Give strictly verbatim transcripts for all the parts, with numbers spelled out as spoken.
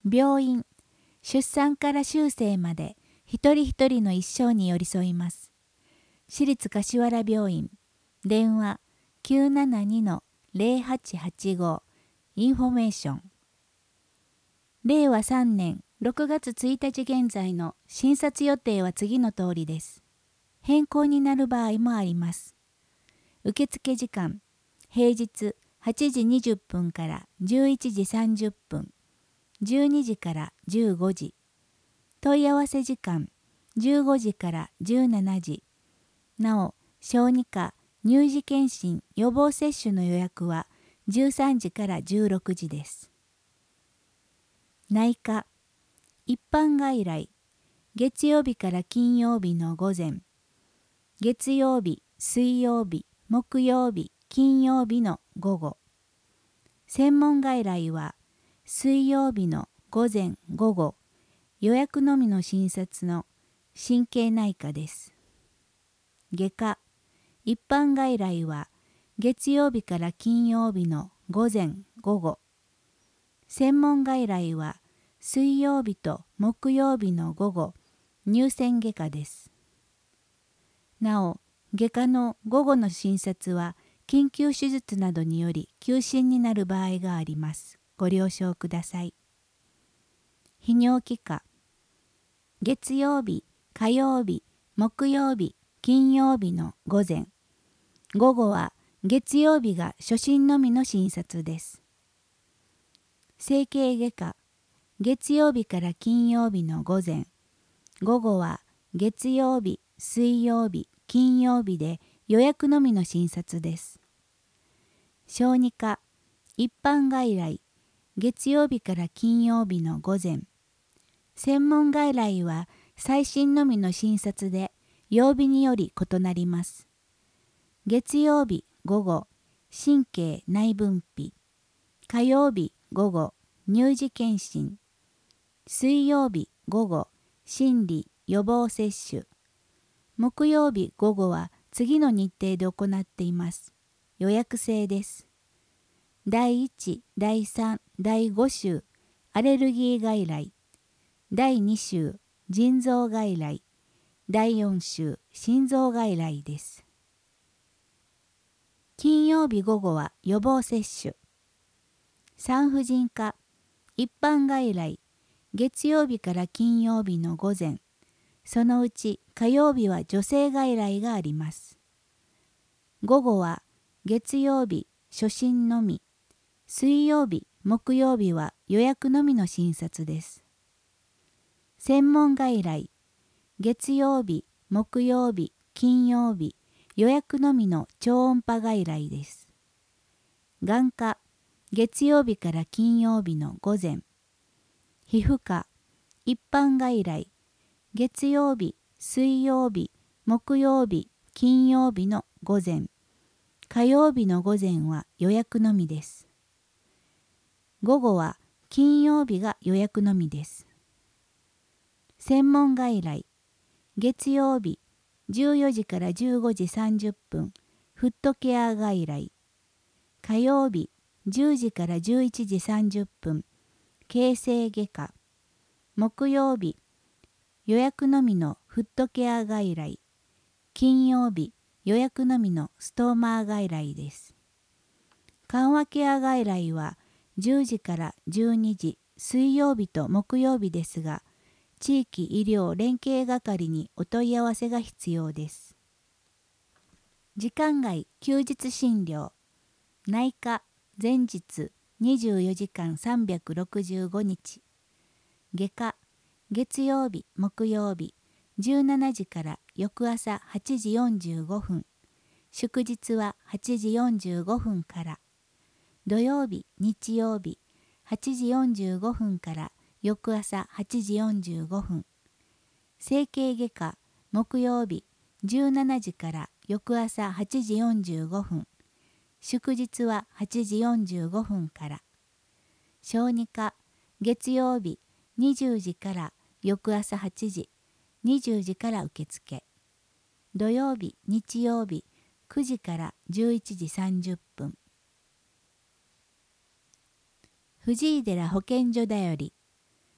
病院、出産から終生まで一人一人の一生に寄り添います。市立柏原病院、電話 きゅうななにのゼロはちはちご インフォメーション。れいわさんねんろくがつついたち現在の診察予定は次の通りです。変更になる場合もあります。受付時間、平日はちじにじゅっぷんからじゅういちじさんじゅっぷん、じゅうにじからじゅうごじ。問い合わせ時間、じゅうごじからじゅうしちじ。なお、小児科、乳児健診予防接種の予約はじゅうさんじからじゅうろくじです。内科、一般外来、月曜日から金曜日の午前、月曜日、水曜日、木曜日、金曜日の午後。専門外来は水曜日の午前午後、予約のみの診察の神経内科です。外科、一般外来は月曜日から金曜日の午前午後。専門外来は水曜日と木曜日の午後、乳腺外科です。なお、外科の午後の診察は緊急手術などにより休診になる場合があります。ご了承ください。泌尿器科、月曜日、火曜日、木曜日、金曜日の午前。午後は月曜日が初診のみの診察です。整形外科、月曜日から金曜日の午前。午後は月曜日、水曜日、金曜日で予約のみの診察です。小児科、一般外来、月曜日から金曜日の午前。専門外来は最新のみの診察で、曜日により異なります。月曜日午後、神経内分泌。火曜日午後、乳児健診。水曜日午後、心理予防接種。木曜日午後は次の日程で行っています。予約制です。だいいち、だいさん、だいご週、アレルギー外来。だいに週、腎臓外来。だいよん週、心臓外来です。金曜日午後は予防接種。産婦人科、一般外来。月曜日から金曜日の午前。そのうち火曜日は女性外来があります。午後は月曜日初診のみ、水曜日木曜日は予約のみの診察です。専門外来、月曜日木曜日金曜日予約のみの超音波外来です。眼科、月曜日から金曜日の午前。皮膚科、一般外来、月曜日、水曜日、木曜日、金曜日の午前。火曜日の午前は予約のみです。午後は金曜日が予約のみです。専門外来、月曜日、じゅうよじからじゅうごじさんじゅっぷん、フットケア外来。火曜日、じゅうじからじゅういちじさんじゅっぷん、形成外科。木曜日、予約のみのフットケア外来。金曜日、予約のみのストーマー外来です。緩和ケア外来はじゅうじからじゅうにじ、水曜日と木曜日ですが、地域医療連携係にお問い合わせが必要です。時間外休日診療。内科、前日にじゅうよじかんさんびゃくろくじゅうごにち。外科、月曜日、木曜日、じゅうしちじから翌朝はちじよんじゅうごふん。祝日ははちじよんじゅうごふんから。土曜日、日曜日、はちじよんじゅうごふんから翌朝はちじよんじゅうごふん。整形外科、木曜日、じゅうしちじから翌朝はちじよんじゅうごふん。祝日ははちじよんじゅうごふんから。小児科、月曜日、にじゅうじから翌朝はちじ、にじゅうじから受付。土曜日、日曜日、くじからじゅういちじさんじゅっぷん。藤井寺保健所だより、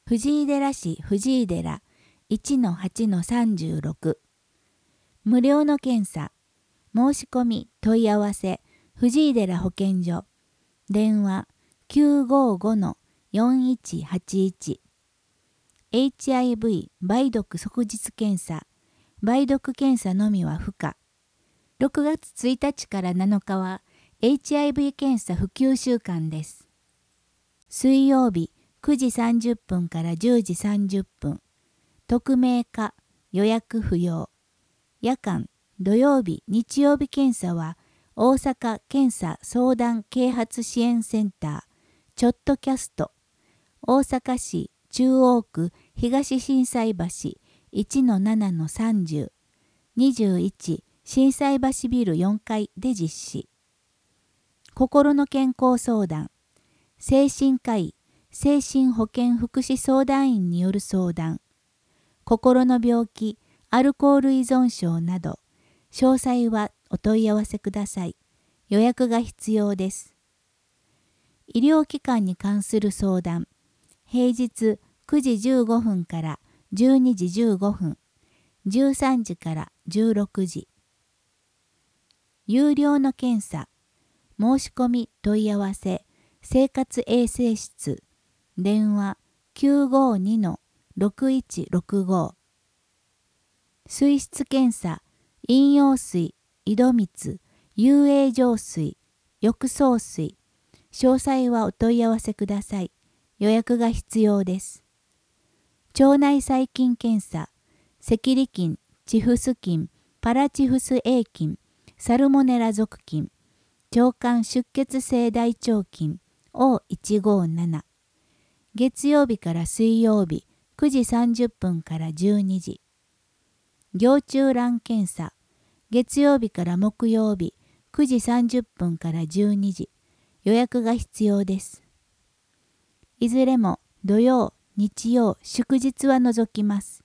藤井寺市藤井寺 いちのはちのさんじゅうろく。無料の検査。申し込み問い合わせ藤井寺保健所。電話 きゅうごごのよんいちはちいち。エイチアイブイ 梅毒即日検査。梅毒検査のみは不可。ろくがつついたちからなのかは エイチアイブイ 検査普及週間です。水曜日くじさんじゅっぷんからじゅうじさんじゅっぷん。匿名化、予約不要。夜間、土曜日、日曜日検査は大阪検査相談啓発支援センター、ちょっとキャスト。大阪市中央区東心斎橋 いちのななのさんじゅう、にじゅういち心斎橋ビルよんかいで実施。心の健康相談。精神科医、精神保健福祉相談員による相談。心の病気、アルコール依存症など、詳細はお問い合わせください。予約が必要です。医療機関に関する相談。平日くじじゅうごふんからじゅうにじじゅうごふん、じゅうさんじからじゅうろくじ。有料の検査。申し込み問い合わせ生活衛生室。電話 きゅうごにのろくいちろくご。水質検査、飲用水、井戸水、遊泳浄水、浴槽水。詳細はお問い合わせください。予約が必要です。腸内細菌検査、赤痢菌、チフス菌、パラチフス A 菌、サルモネラ属菌、腸管出血性大腸菌 オーいちごなな。月曜日から水曜日くじさんじゅっぷんからじゅうにじ。蟯虫卵検査。月曜日から木曜日くじさんじゅっぷんからじゅうにじ。予約が必要です。いずれも土曜、日曜、祝日は除きます。